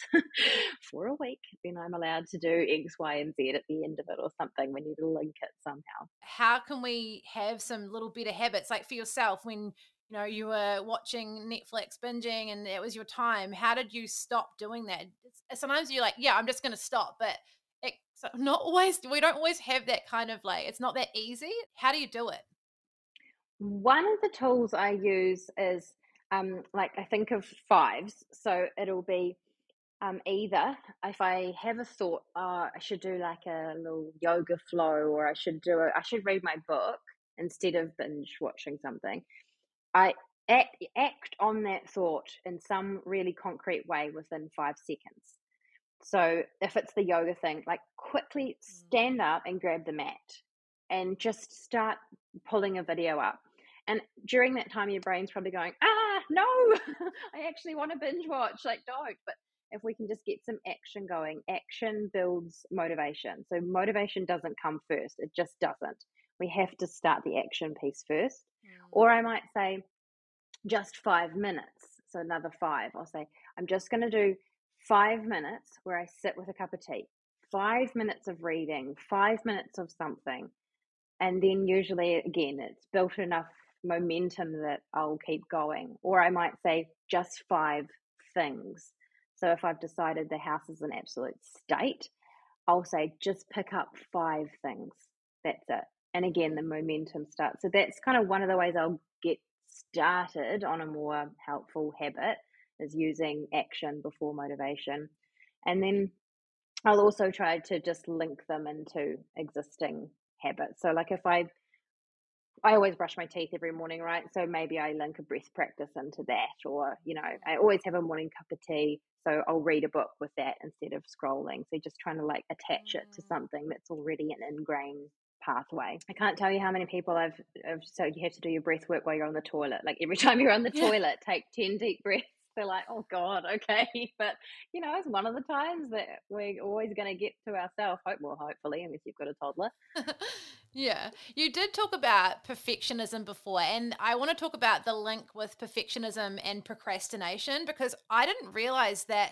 for a week, then I'm allowed to do X, Y, and Z at the end of it or something. We need to link it somehow. How can we have some little better habits, like for yourself when you were watching Netflix binging and it was your time? How did you stop doing that? Sometimes you're like, yeah, I'm just going to stop, but not always. We don't always have that kind of like, it's not that easy. How do you do it? One of the tools I use is like I think of fives. So it'll be either if I have a thought, I should do like a little yoga flow, or I should read my book instead of binge watching something. I act on that thought in some really concrete way within 5 seconds. So if it's the yoga thing, like quickly stand up and grab the mat and just start pulling a video up. And during that time, your brain's probably going, no, I actually want to binge watch. Like, don't. But if we can just get some action going, action builds motivation. So motivation doesn't come first. It just doesn't. We have to start the action piece first. Or I might say just 5 minutes. So another 5. I'll say, I'm just going to do 5 minutes where I sit with a cup of tea, 5 minutes of reading, 5 minutes of something. And then usually, again, it's built enough momentum that I'll keep going. Or I might say just 5 things. So if I've decided the house is an absolute state, I'll say just pick up 5 things. That's it. And again, the momentum starts. So that's kind of one of the ways I'll get started on a more helpful habit, is using action before motivation. And then I'll also try to just link them into existing habits. So like if I always brush my teeth every morning, right? So maybe I link a breath practice into that, or, I always have a morning cup of tea. So I'll read a book with that instead of scrolling. So just trying to like attach it to something that's already an ingrained pathway. I can't tell you how many people I've so you have to do your breath work while you're on the toilet. Like every time you're on the toilet, take 10 deep breaths. They're like, oh God, okay. But it's one of the times that we're always going to get to ourselves. Hopefully, unless you've got a toddler. Yeah. You did talk about perfectionism before, and I want to talk about the link with perfectionism and procrastination, because I didn't realize that,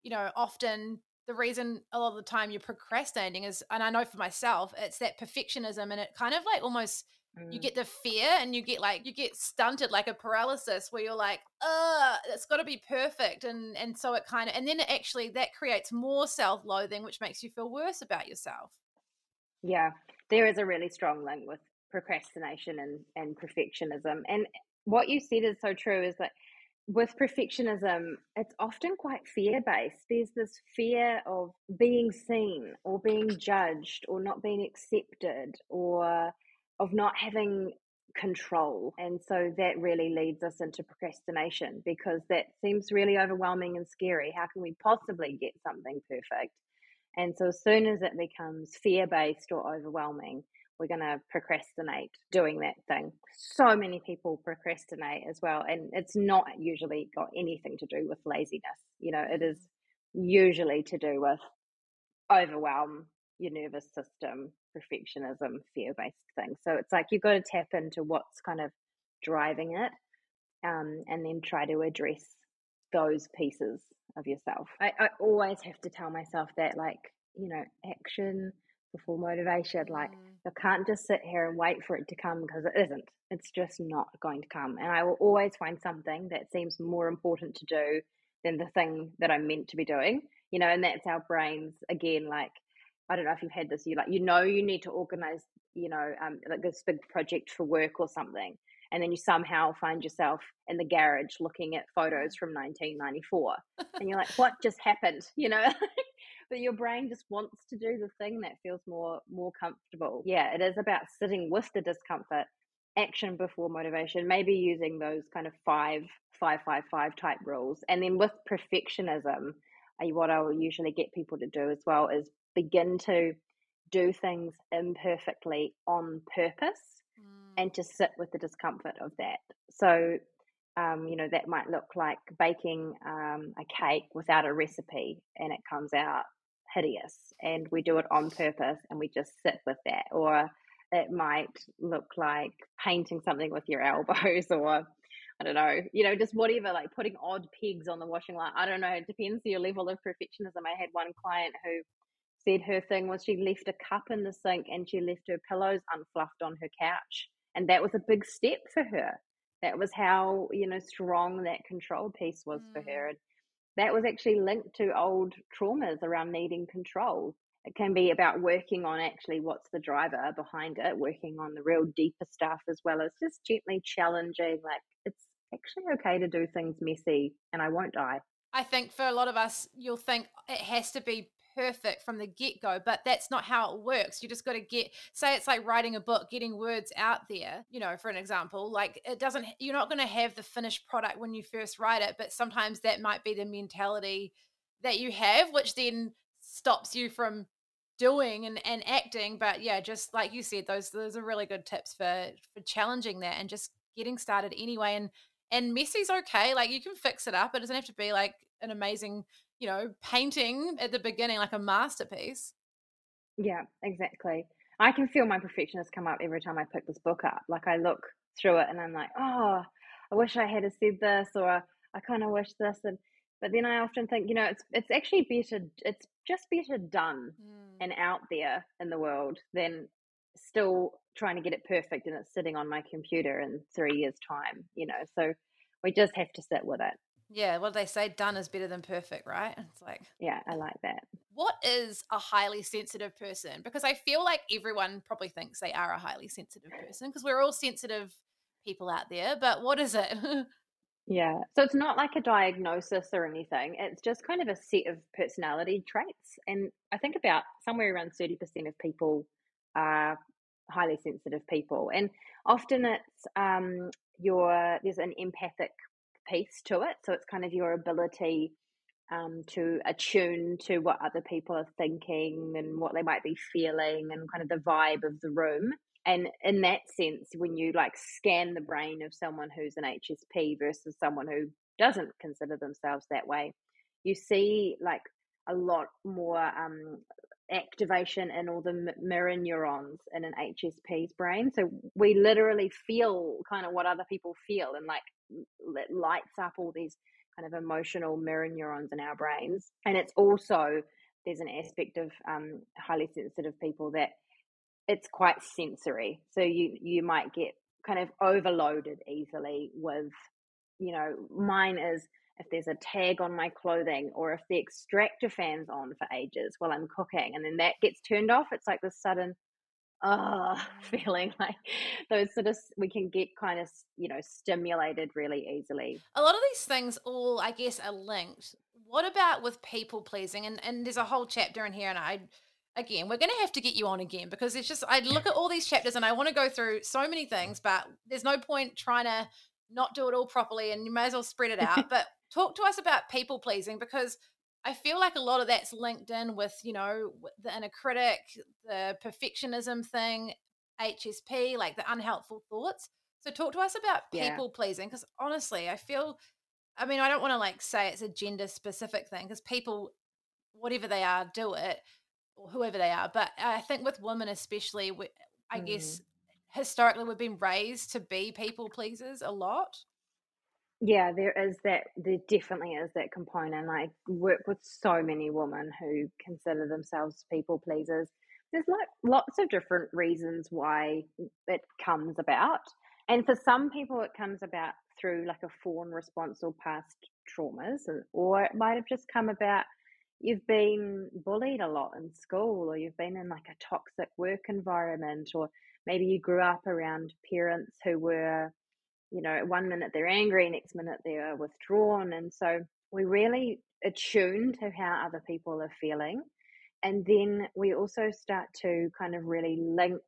often the reason a lot of the time you're procrastinating is, and I know for myself, it's that perfectionism, and it kind of like almost you get the fear and you get stunted, like a paralysis, where you're like, it's got to be perfect. And so it kind of, and then it actually, that creates more self-loathing, which makes you feel worse about yourself. Yeah, there is a really strong link with procrastination and perfectionism. And what you said is so true, is that with perfectionism, it's often quite fear based. There's this fear of being seen or being judged or not being accepted, or of not having control. And so that really leads us into procrastination, because that seems really overwhelming and scary. How can we possibly get something perfect? And so as soon as it becomes fear-based or overwhelming, we're going to procrastinate doing that thing. So many people procrastinate as well. And it's not usually got anything to do with laziness. It is usually to do with overwhelm, your nervous system, perfectionism, fear-based things. So it's like you've got to tap into what's kind of driving it, and then try to address those pieces of yourself. I always have to tell myself that, like, action before motivation. Like, I can't just sit here and wait for it to come, because it isn't. It's just not going to come. And I will always find something that seems more important to do than the thing that I'm meant to be doing, and that's our brains again. Like, I don't know if you've had this, you need to organize, like this big project for work or something. And then you somehow find yourself in the garage looking at photos from 1994. And you're like, what just happened? But your brain just wants to do the thing that feels more comfortable. Yeah, it is about sitting with the discomfort, action before motivation, maybe using those kind of 5-5-5-5 type rules. And then with perfectionism, what I will usually get people to do as well is begin to do things imperfectly on purpose, and to sit with the discomfort of that. So, that might look like baking a cake without a recipe, and it comes out hideous, and we do it on purpose and we just sit with that. Or it might look like painting something with your elbows, or I don't know, just whatever, like putting odd pegs on the washing line. I don't know. It depends on your level of perfectionism. I had one client who said her thing was she left a cup in the sink and she left her pillows unfluffed on her couch. And that was a big step for her. That was how, strong that control piece was for her. And that was actually linked to old traumas around needing control. it can be about working on actually what's the driver behind it, working on the real deeper stuff, as well as just gently challenging, like, it's actually okay to do things messy and I won't die. I think for a lot of us, you'll think it has to be perfect from the get go, but that's not how it works. You just got to say it's like writing a book, getting words out there, for an example, like you're not going to have the finished product when you first write it, but sometimes that might be the mentality that you have, which then stops you from doing and acting. But yeah, just like you said, those are really good tips for challenging that and just getting started anyway. And messy's okay. Like you can fix it up. It doesn't have to be like an amazing, painting at the beginning, like a masterpiece. Yeah, exactly. I can feel my perfectionist come up every time I pick this book up. Like I look through it and I'm like, oh, I wish I had have said this, or I kind of wish this, and but then I often think, it's actually better. It's just better done and out there in the world than still trying to get it perfect and it's sitting on my computer in 3 years' time. So we just have to sit with it. Yeah, what do they say? Done is better than perfect, right? It's like, Yeah, I like that. what is a highly sensitive person? Because I feel like everyone probably thinks they are a highly sensitive person because we're all sensitive people out there, but what is it? Yeah. So it's not like a diagnosis or anything. It's just kind of a set of personality traits. And I think about somewhere around 30% of people are highly sensitive people. And often it's there's an empathic piece to it. So it's kind of your ability to attune to what other people are thinking and what they might be feeling and kind of the vibe of the room. And in that sense, when you like scan the brain of someone who's an HSP versus someone who doesn't consider themselves that way, you see like a lot more activation in all the mirror neurons in an HSP's brain. So we literally feel kind of what other people feel, and like it lights up all these kind of emotional mirror neurons in our brains. And it's also, there's an aspect of highly sensitive people that it's quite sensory. So you might get kind of overloaded easily with, mine is if there's a tag on my clothing or if the extractor fan's on for ages while I'm cooking and then that gets turned off, it's like this sudden feeling like those sort of, we can get kind of, stimulated really easily. A lot of these things all, I guess, are linked. What about with people pleasing? And there's a whole chapter in here, and again, we're going to have to get you on again because it's just, I look at all these chapters and I want to go through so many things, but there's no point trying to not do it all properly, and you may as well spread it out. But talk to us about people pleasing, because I feel like a lot of that's linked in with, the inner critic, the perfectionism thing, HSP, like the unhelpful thoughts. So talk to us about people pleasing, because honestly, I don't want to like say it's a gender specific thing because people, whatever they are, do it, or whoever they are. But I think with women especially, I guess historically we've been raised to be people pleasers a lot. Yeah, there definitely is that component. I work with so many women who consider themselves people pleasers. There's like lots of different reasons why it comes about. And for some people, it comes about through like a fawn response or past traumas, or it might have just come about you've been bullied a lot in school, or you've been in like a toxic work environment, or maybe you grew up around parents who were, 1 minute they're angry, next minute they're withdrawn. And so we really attune to how other people are feeling. And then we also start to kind of really link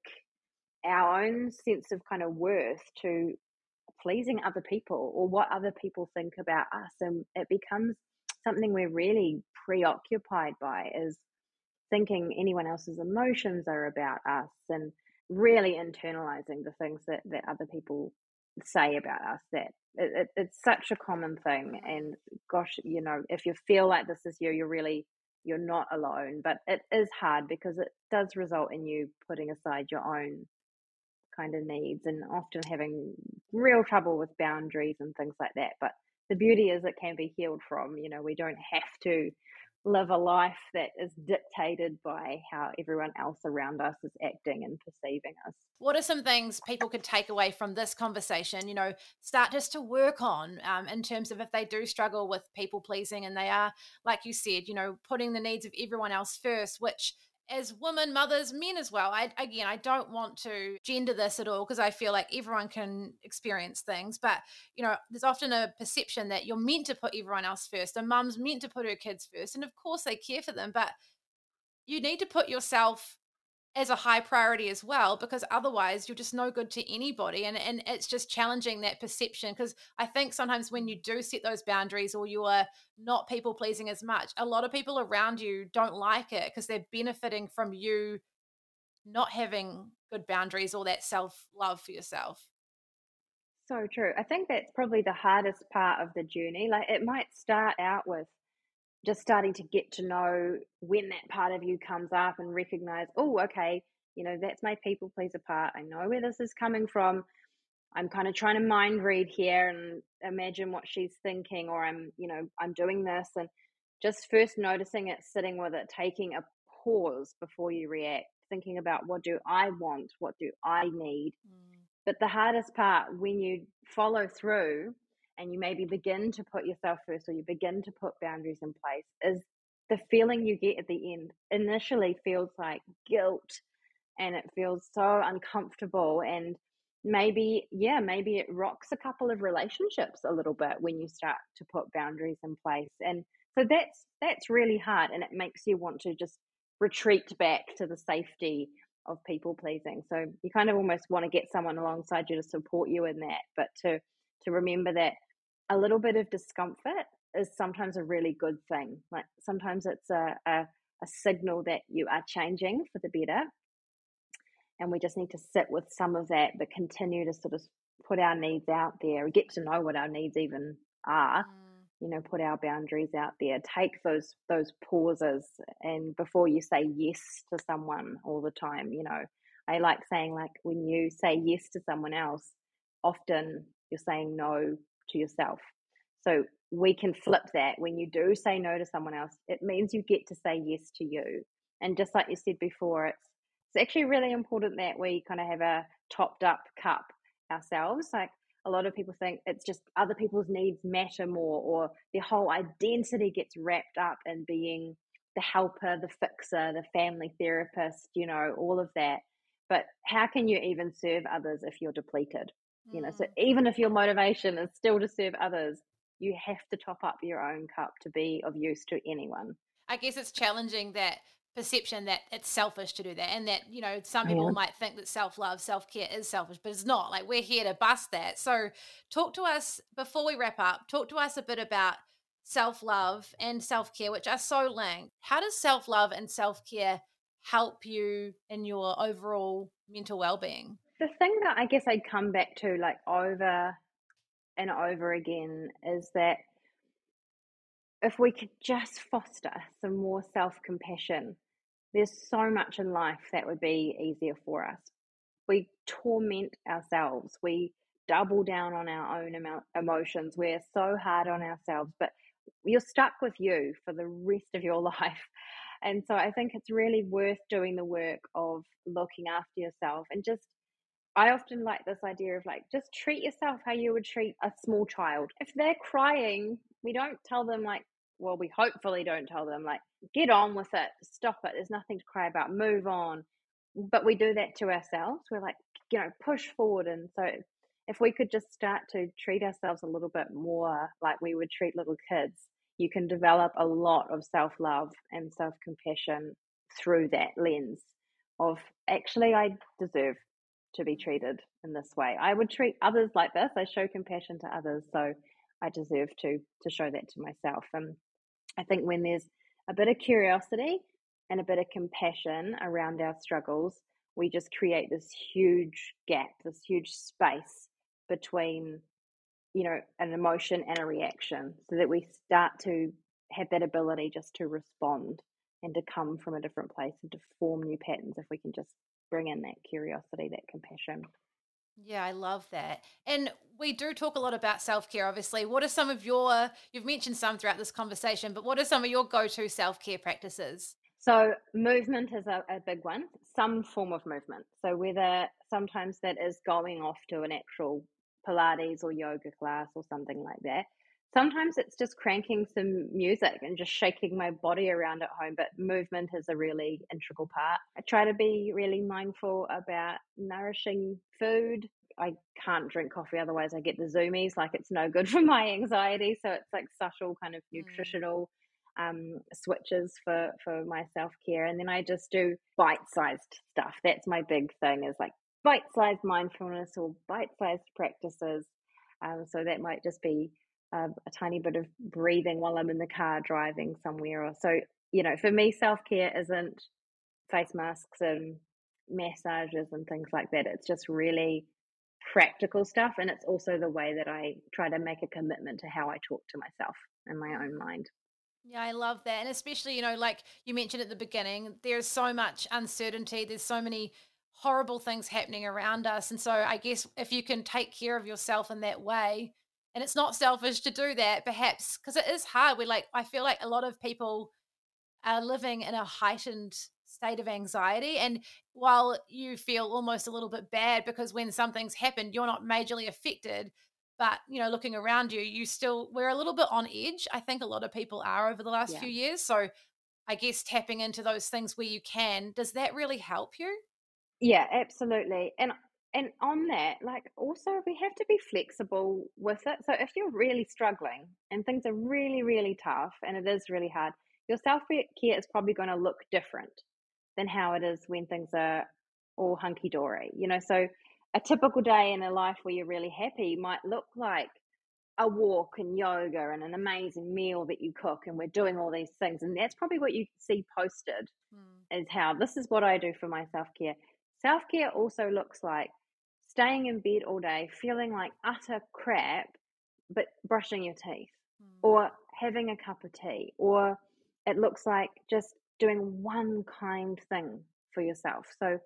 our own sense of kind of worth to pleasing other people or what other people think about us. And it becomes something we're really preoccupied by, is thinking anyone else's emotions are about us and really internalizing the things that other people say about us. That it's such a common thing. And gosh, if you feel like this is you're not alone. But it is hard because it does result in you putting aside your own kind of needs and often having real trouble with boundaries and things like that. But the beauty is it can be healed from. We don't have to live a life that is dictated by how everyone else around us is acting and perceiving us. What are some things people could take away from this conversation, start just to work on in terms of if they do struggle with people pleasing and they are, like you said, putting the needs of everyone else first, which as women, mothers, men as well. I don't want to gender this at all because I feel like everyone can experience things, but there's often a perception that you're meant to put everyone else first. A mum's meant to put her kids first, and of course they care for them, but you need to put yourself as a high priority as well, because otherwise you're just no good to anybody. And it's just challenging that perception, because I think sometimes when you do set those boundaries or you are not people pleasing as much, a lot of people around you don't like it because they're benefiting from you not having good boundaries or that self-love for yourself. So true. I think that's probably the hardest part of the journey. Like it might start out with just starting to get to know when that part of you comes up and recognize, oh, okay, that's my people pleaser part. I know where this is coming from. I'm kind of trying to mind read here and imagine what she's thinking, or I'm doing this, and just first noticing it, sitting with it, taking a pause before you react, thinking about what do I want, what do I need. But the hardest part when you follow through and you maybe begin to put yourself first, or you begin to put boundaries in place, is the feeling you get at the end. Initially feels like guilt, and it feels so uncomfortable, and maybe it rocks a couple of relationships a little bit when you start to put boundaries in place. And so that's really hard, and it makes you want to just retreat back to the safety of people pleasing. So you kind of almost want to get someone alongside you to support you in that, but to remember that a little bit of discomfort is sometimes a really good thing. Like sometimes it's a signal that you are changing for the better, and we just need to sit with some of that, but continue to sort of put our needs out there, get to know what our needs even are. Put our boundaries out there, take those pauses, and before you say yes to someone all the time. I like saying, like, when you say yes to someone else, often you're saying no to yourself. So we can flip that. When you do say no to someone else, it means you get to say yes to you. And just like you said before, it's actually really important that we kind of have a topped up cup ourselves. Like, a lot of people think it's just other people's needs matter more, or their whole identity gets wrapped up in being the helper, the fixer, the family therapist, all of that. But how can you even serve others if you're depleted? So even if your motivation is still to serve others, you have to top up your own cup to be of use to anyone. I guess it's challenging that perception that it's selfish to do that, and that some people Yeah. might think that self-love, self-care is selfish, but it's not. Like, we're here to bust that. So talk to us, before we wrap up, talk to us a bit about self-love and self-care, which are so linked. How does self-love and self-care help you in your overall mental well-being? The thing that I guess I'd come back to, like, over and over again, is that if we could just foster some more self-compassion, there's so much in life that would be easier for us. We torment ourselves. We double down on our own emotions. We're so hard on ourselves, but you're stuck with you for the rest of your life. And so I think it's really worth doing the work of looking after yourself. And just, I often like this idea of, like, just treat yourself how you would treat a small child. If they're crying, we don't tell them, like, well, we hopefully don't tell them, like, get on with it, stop it, there's nothing to cry about, move on. But we do that to ourselves. We're like, push forward. And so if we could just start to treat ourselves a little bit more like we would treat little kids, you can develop a lot of self-love and self-compassion through that lens of, actually, I deserve to be treated in this way. I would treat others like this. I show compassion to others, so I deserve to show that to myself. And I think when there's a bit of curiosity and a bit of compassion around our struggles, we just create this huge gap, this huge space between, an emotion and a reaction, so that we start to have that ability just to respond and to come from a different place and to form new patterns, if we can just bring in that curiosity, that compassion. Yeah, I love that. And we do talk a lot about self-care, obviously. What are some of you've mentioned some throughout this conversation, but what are some of your go-to self-care practices? So movement is a big one, some form of movement. So whether sometimes that is going off to an actual Pilates or yoga class or something like that, Sometimes it's just cranking some music and just shaking my body around at home, but movement is a really integral part. I try to be really mindful about nourishing food. I can't drink coffee, otherwise I get the zoomies, like it's no good for my anxiety. So it's like subtle kind of nutritional switches for my self-care. And then I just do bite-sized stuff. That's my big thing, is like bite-sized mindfulness or bite-sized practices. So that might just be a tiny bit of breathing while I'm in the car driving somewhere. Or so, for me, self-care isn't face masks and massages and things like that. It's just really practical stuff. And it's also the way that I try to make a commitment to how I talk to myself in my own mind. Yeah, I love that. And especially, like you mentioned at the beginning, there's so much uncertainty. There's so many horrible things happening around us. And so I guess if you can take care of yourself in that way, and it's not selfish to do that, perhaps, because it is hard. I feel like a lot of people are living in a heightened state of anxiety. And while you feel almost a little bit bad because when something's happened, you're not majorly affected, but, looking around you, we're a little bit on edge. I think a lot of people are over the last few years. So I guess tapping into those things where you can, does that really help you? Yeah, absolutely. And on that, also we have to be flexible with it. So if you're really struggling and things are really, really tough and it is really hard, your self-care is probably going to look different than how it is when things are all hunky-dory. So a typical day in a life where you're really happy might look like a walk and yoga and an amazing meal that you cook, and we're doing all these things. And that's probably what you see posted is how this is what I do for my self-care. Self-care also looks like staying in bed all day, feeling like utter crap, but brushing your teeth or having a cup of tea, or it looks like just doing one kind thing for yourself. So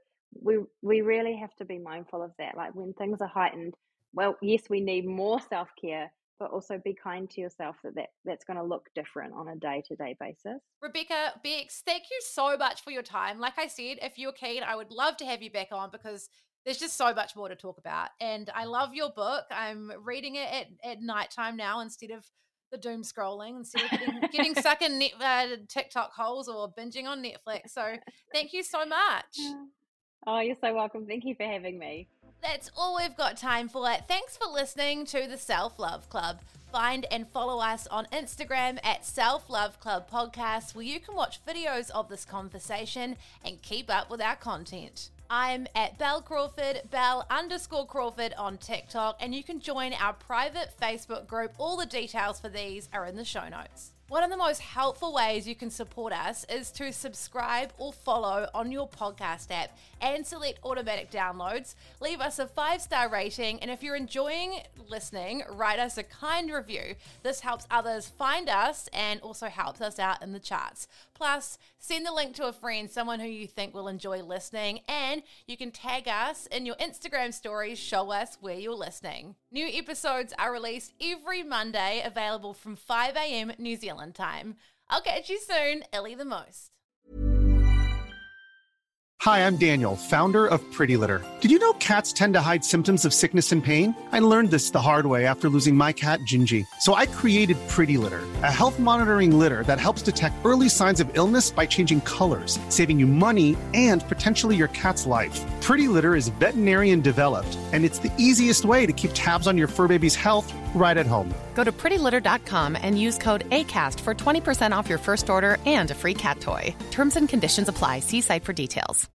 we really have to be mindful of that. Like when things are heightened, well, yes, we need more self-care, but also be kind to yourself that's going to look different on a day-to-day basis. Rebecca, Bex, thank you so much for your time. Like I said, if you're keen, I would love to have you back on because there's just so much more to talk about. And I love your book. I'm reading it at nighttime now instead of the doom scrolling, instead of getting stuck in TikTok holes or binging on Netflix. So thank you so much. Oh, you're so welcome. Thank you for having me. That's all we've got time for. Thanks for listening to the Self Love Club. Find and follow us on Instagram at Self Love Club Podcast, where you can watch videos of this conversation and keep up with our content. I'm at Belle Crawford, Belle_Crawford on TikTok, and you can join our private Facebook group. All the details for these are in the show notes. One of the most helpful ways you can support us is to subscribe or follow on your podcast app and select automatic downloads. Leave us a 5-star rating, and if you're enjoying listening, write us a kind review. This helps others find us and also helps us out in the charts. Plus, send the link to a friend, someone who you think will enjoy listening, and you can tag us in your Instagram stories, show us where you're listening. New episodes are released every Monday, available from 5 a.m. New Zealand time. I'll catch you soon. Ellie the Most. Hi, I'm Daniel, founder of Pretty Litter. Did you know cats tend to hide symptoms of sickness and pain? I learned this the hard way after losing my cat, Gingy. So I created Pretty Litter, a health monitoring litter that helps detect early signs of illness by changing colors, saving you money and potentially your cat's life. Pretty Litter is veterinarian developed, and it's the easiest way to keep tabs on your fur baby's health right at home. Go to prettylitter.com and use code ACAST for 20% off your first order and a free cat toy. Terms and conditions apply. See site for details.